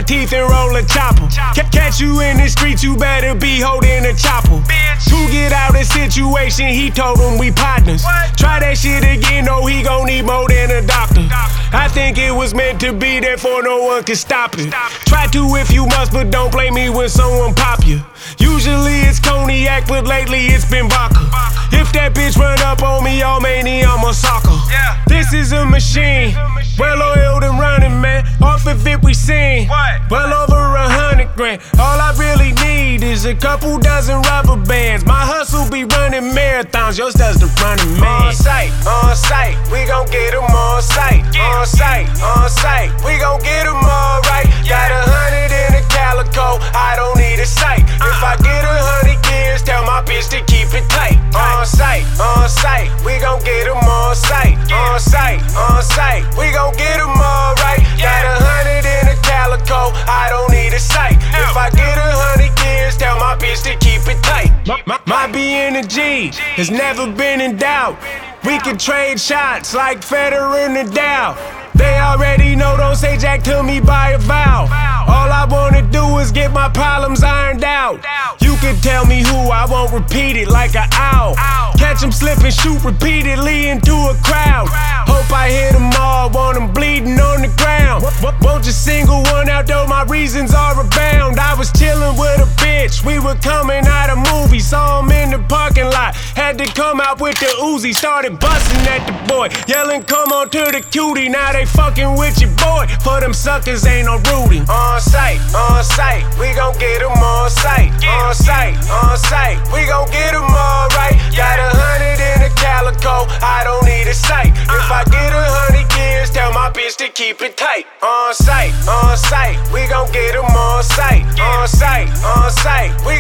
teeth and roll a chopper. Catch you in the streets, you better be holding a chopper. To get out of situation, he told him we partners. Try that shit again, no, he gon' need more than a doctor. I think it was meant to be, therefore no one can stop it. Try to if you must, but don't blame me when someone pop you. Usually it's cognac, but lately it's been vodka. If that bitch run up on me, all mania, I'm a soccer. This is a machine, well oiled and running, man. Off of it we seen, well over 100 grand. All I really need is a couple dozen rubber bands. My hustle be running marathons, yours does the running man. On site, we gon' get them on site. On site, we gon' get them all right. Got 100 in a calico, I don't need a sight. If I get 100 gears, tell my bitch to keep it tight. On site, we gon' get them on site. On site, we gon' get them all right. Got 100 in a calico, I don't need a sight. If I get 100 gears, tell my bitch to keep it tight. My B and the G has never been in doubt. We can trade shots like Federer and Nadal. They already know, don't say jack to me by a vow. All I wanna do is get my problems ironed out. You can tell me who, I won't repeat it like an owl. Catch them slip and shoot repeatedly into a crowd. Hope I hit them all, want them bleeding on the ground. Won't you single one out though, my reasons are abound. I was chillin' with a bitch, we were coming out of movie. Saw him in the parking lot, had to come out with the Uzi. Started busting at the boy, yelling come on to the cutie. Now they fucking with your boy, for them suckers ain't no rooting. On site, we gon' get them on site. On site, we gon' get them all right. Got 100 in a calico, I don't need a sight. If I get 100 gears, tell my bitch to keep it tight. On site, we gon' get them on site. On site, we